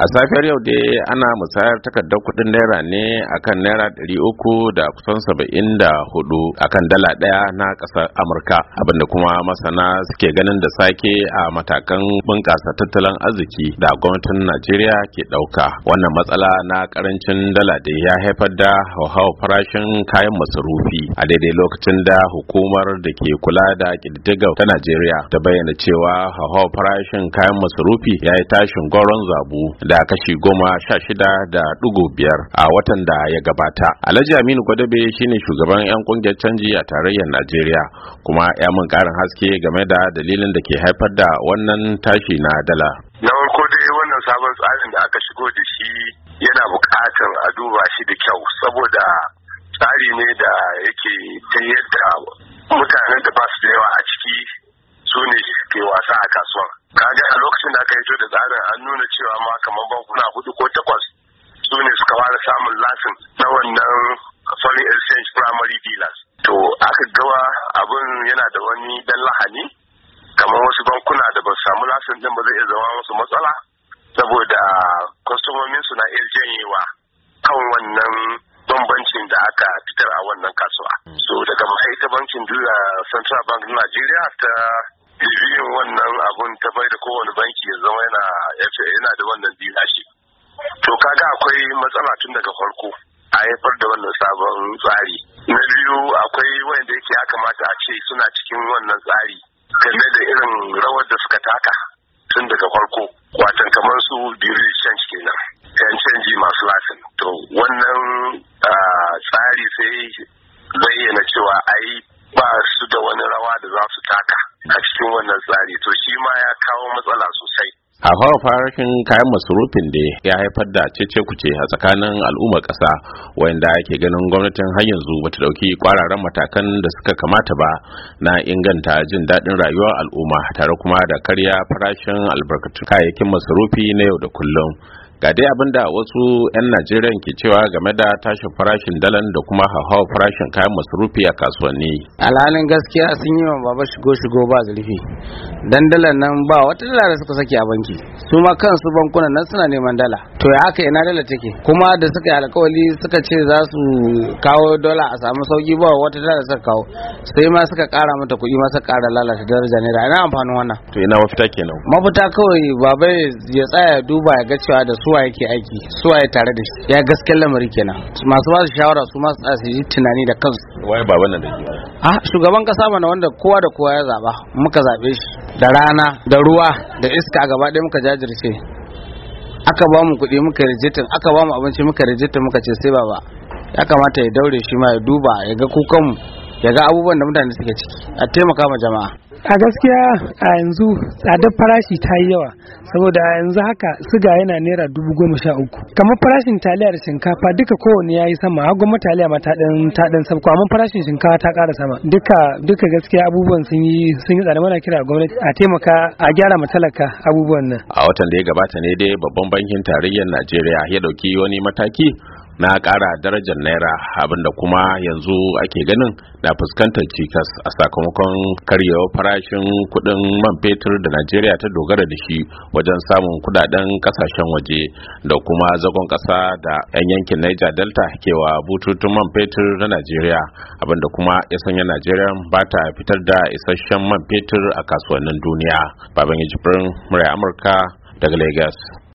A safiyar yau dai ana musayar takardar kuɗin naira ne akan naira 300 da kusan 74 akan dala ɗaya na ƙasar Amurka, abinda kuma masana suke ganin da sake a matakan bunƙasa tattalin arziki da gwamnatin Najeriya ke ɗauka. Wannan matsala na ƙarancin dala da ya haifar da hauhawar farashin kayan masarufi a daidai lokacin da hukumar da ke kula da ƙididdiga ta Najeriya ta bayyana cewa hauhawar farashin kayan masarufi ya yi tashin goron zabu da kashi 16.5 a watan da ya gabata. Alhaji Aminu Gwadabe shine shugaban 'yan kungiyar canji a tarayyar Najeriya, kuma ya mun karin haske game da dalilin da ke haifar da wannan tashi na dala. Na farko dai wannan sabon tsarin da aka shigo da shi yana buƙatar a duba shi da kyau, saboda tsari ne da yake ta yadda mutanen da ba su da yawa a ciki su ne ke wasa a kasuwa. Kaga a lokacin da aka yi da tsarin an nuna cewa ma kamar bankuna 4 ko 8 su ne suka fara samun lasin na wannan foreign exchange primary dealers. To aka gawa abin yana da wani dan lahani, kamar wasu bankuna da ba su samu lasin din ba zai iya zama musu matsala, saboda kwastomomin su na iya janyewa kan wannan bambancin da aka fitar a wannan kasuwa. So daga ita bankin Central Bank na Najeriya ta yin wannan abun ta bai da kowane banki ya zama yana da wannan dilashi. To kaga akwai matsala tun daga farko a haifar da wannan sabon tsari. Na biyu akwai wanda yake ya kamata a ce suna cikin wannan tsari game da irin rawar da suka taka tun daga farko, watan kamar su biri change kenan, yan canji masu lasin. To wannan tsari sai bayyana cewa ai ba su da wani rawa da za su taka a cikin wannan tsari, to shi ma ya kawo matsala sosai. Hauhawar farashin kayan masarufin da ya haifar da cece-kuce a tsakanin al'ummar ƙasa, wanda ke ganin gwamnatin har yanzu bata dauki kwararan matakan da suka kamata ba na inganta jin daɗin rayuwar al'umma, tare kuma da karya farashin albarkatun kayayyakin masarufi na yau da kullum. Ga dai abinda wasu 'yan Najeriya ke cewa game da tashin farashin dalan da kuma hauhawar farashin kayan masarufi a kasuwanni. Alhalin gaskiya sun yi wa baba shigo ba zurfi, dan dalan nan ba wata dala da suka saki a banki, su ma kansu bankunan nan suna neman dala. To ya haka ina dala take? Kuma da suka yi alkawali suka ce za su kawo dala a samu sauki, ba wata dala da suka kawo, sai ma suka kara mata kuɗi, ma suka kara lalata daraja naira. Ina amfanin wannan? To ina mafita kenan? Mafita kawai baba ya tsaya duba ya ga cewa da suwa yake aiki, suwa ya tare da shi, ya gaskiyar lamari kenan. Masu ba su shawara su masu tsaya su yi tunani da kansu. Wai baban nan da ke shugaban kasa mana, wanda kowa da kowa ya zaba, muka zabe shi da rana da ruwa da iska gaba ɗaya muka jajirce, aka ba mu kuɗi muka rijitin, aka ba mu abinci muka rijitin, muka ce sai baba ya kamata ya daure shi ma ya duba ya ga kukanmu, ya ga abubuwan da mutane suke ciki, a taimaka ma jama'a. A gaskiya a yanzu tsadar farashi ta yi yawa, saboda a yanzu haka siga yana naira 13,000. Kamar farashin taliya da shinkafa duka kowane ya yi sama, har gwamnati taliya ma ta dan sabko, amma farashin shinkafa ta ƙara sama. Duka gaskiya abubuwan sun yi tsada. Mana kira gwamnati a taimaka a gyara matalaka abubuwan nan. A watan da ya gabata ne dai babban bankin tarayyar Najeriya ya dauki wani mataki na ƙara darajar naira, abinda kuma yanzu ake ganin na fuskantar cikas a sakamakon karyewar farashin kuɗin man fetur da Najeriya ta dogara da shi wajen samun kudaden kasashen waje, da kuma zagon ƙasa da 'yan yankin Niger Delta kewa bututun man fetur na Najeriya, abinda kuma ya sanya Najeriya ba ta fitar da isasshen man fetur a kasuwannin duniya. Babangida Jibrin, murya Amurka daga Lagos.